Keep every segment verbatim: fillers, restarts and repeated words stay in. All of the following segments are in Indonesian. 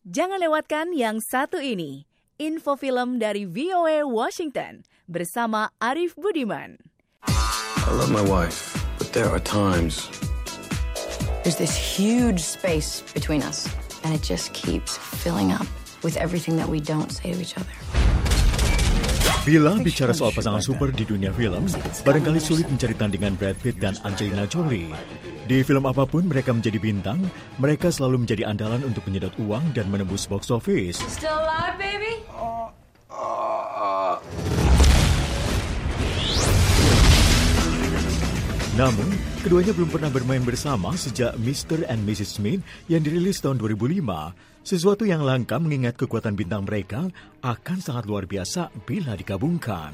Jangan lewatkan yang satu ini, info film dari V O A Washington bersama Arif Budiman. I love my wife, but there are times. There's this huge space between us, and it just keeps filling up with everything that we don't say to each other. Bila bicara soal pasangan super di dunia film, barangkali sulit mencari tandingan Brad Pitt dan Angelina Jolie. Di film apapun mereka menjadi bintang, mereka selalu menjadi andalan untuk menyedot uang dan menembus box office. Still alive, baby? Uh, uh. Namun, keduanya belum pernah bermain bersama sejak mister and missus Smith yang dirilis tahun dua ribu lima. Sesuatu yang langka mengingat kekuatan bintang mereka akan sangat luar biasa bila digabungkan.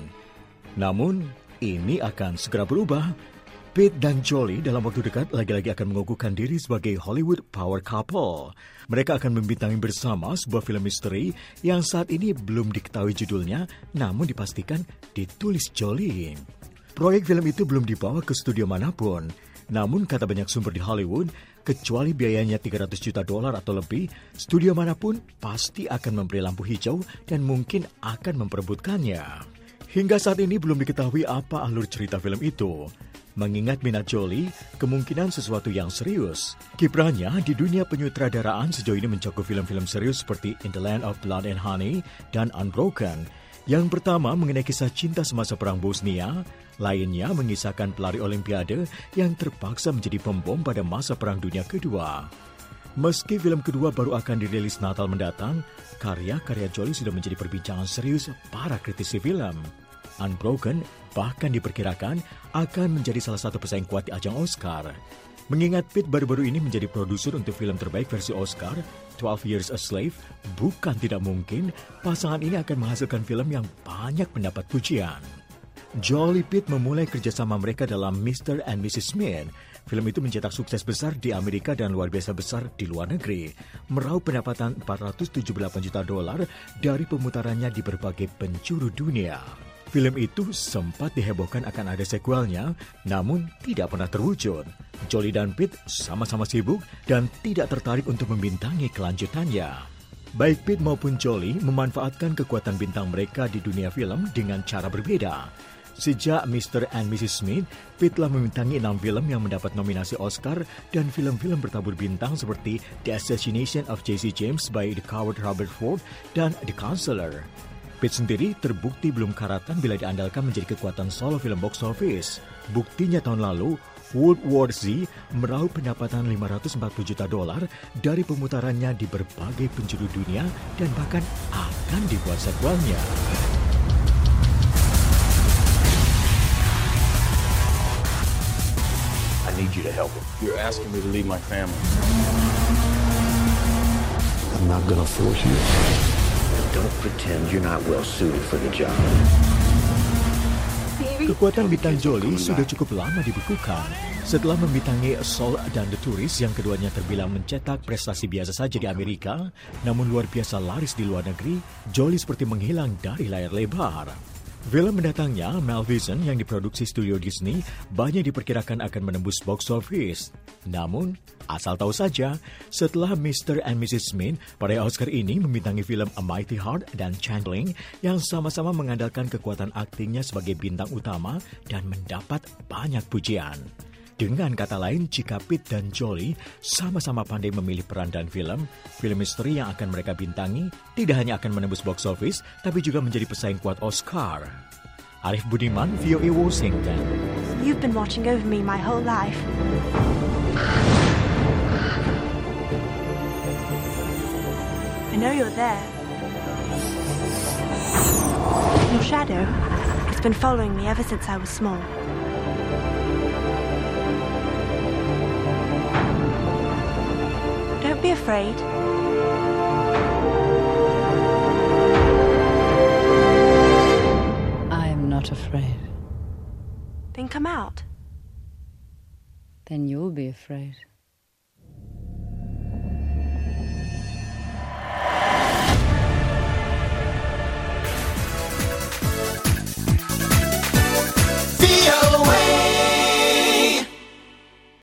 Namun, ini akan segera berubah. Pitt dan Jolie dalam waktu dekat lagi-lagi akan mengukuhkan diri sebagai Hollywood power couple. Mereka akan membintangi bersama sebuah film misteri yang saat ini belum diketahui judulnya, namun dipastikan ditulis Jolie. Proyek film itu belum dibawa ke studio manapun. Namun kata banyak sumber di Hollywood, kecuali biayanya tiga ratus juta dolar atau lebih, studio manapun pasti akan memberi lampu hijau dan mungkin akan memperebutkannya. Hingga saat ini belum diketahui apa alur cerita film itu. Mengingat minat Jolie, kemungkinan sesuatu yang serius. Kiprahnya di dunia penyutradaraan sejauh ini mencakup film-film serius seperti In the Land of Blood and Honey dan Unbroken. Yang pertama mengenai kisah cinta semasa Perang Bosnia, lainnya mengisahkan pelari Olimpiade yang terpaksa menjadi pembom pada masa Perang Dunia Kedua. Meski film kedua baru akan dirilis Natal mendatang, karya-karya Jolie sudah menjadi perbincangan serius para kritisi film. Unbroken bahkan diperkirakan akan menjadi salah satu pesaing kuat di ajang Oscar. Mengingat Pitt baru-baru ini menjadi produser untuk film terbaik versi Oscar, twelve Years a Slave, bukan tidak mungkin pasangan ini akan menghasilkan film yang banyak mendapat pujian. Jolie Pitt memulai kerjasama mereka dalam mister and missus Smith. Film itu mencetak sukses besar di Amerika dan luar biasa besar di luar negeri, meraup pendapatan empat ratus tujuh puluh delapan juta dolar dari pemutarannya di berbagai penjuru dunia. Film itu sempat dihebohkan akan ada sequelnya, namun tidak pernah terwujud. Jolie dan Pitt sama-sama sibuk dan tidak tertarik untuk membintangi kelanjutannya. Baik Pitt maupun Jolie memanfaatkan kekuatan bintang mereka di dunia film dengan cara berbeda. Sejak mister and missus Smith, Pitt telah membintangi enam film yang mendapat nominasi Oscar dan film-film bertabur bintang seperti The Assassination of Jesse James by the Coward Robert Ford dan The Counselor. Pitt sendiri terbukti belum karatan bila diandalkan menjadi kekuatan solo film box office. Buktinya tahun lalu, World War Z meraup pendapatan lima ratus empat puluh juta dolar dari pemutarannya di berbagai penjuru dunia dan bahkan akan dibuat sequelnya. I need you to help him. You're asking me to leave my family. I'm not gonna force you. Don't pretend you're not well suited for the job. Kekuatan bintang Jolie sudah cukup lama dibekukan. Setelah membintangi Soul dan The Tourist yang keduanya terbilang mencetak prestasi biasa saja di Amerika, namun luar biasa laris di luar negeri, Jolie seperti menghilang dari layar lebar. Film mendatangnya, Maleficent yang diproduksi studio Disney, banyak diperkirakan akan menembus box office. Namun, asal tahu saja, setelah mister and missus Smith, para Oscar ini membintangi film A Mighty Heart dan Changeling yang sama-sama mengandalkan kekuatan aktingnya sebagai bintang utama dan mendapat banyak pujian. Dengan kata lain, jika Pitt dan Jolie sama-sama pandai memilih peran dan film, film misteri yang akan mereka bintangi tidak hanya akan menembus box office, tapi juga menjadi pesaing kuat Oscar. Arif Budiman, V O A Washington. You've been watching over me my whole life. I know you're there. Your shadow, it's been following me ever since I was small. Don't be afraid. I'm not afraid. Then come out. Then you'll be afraid.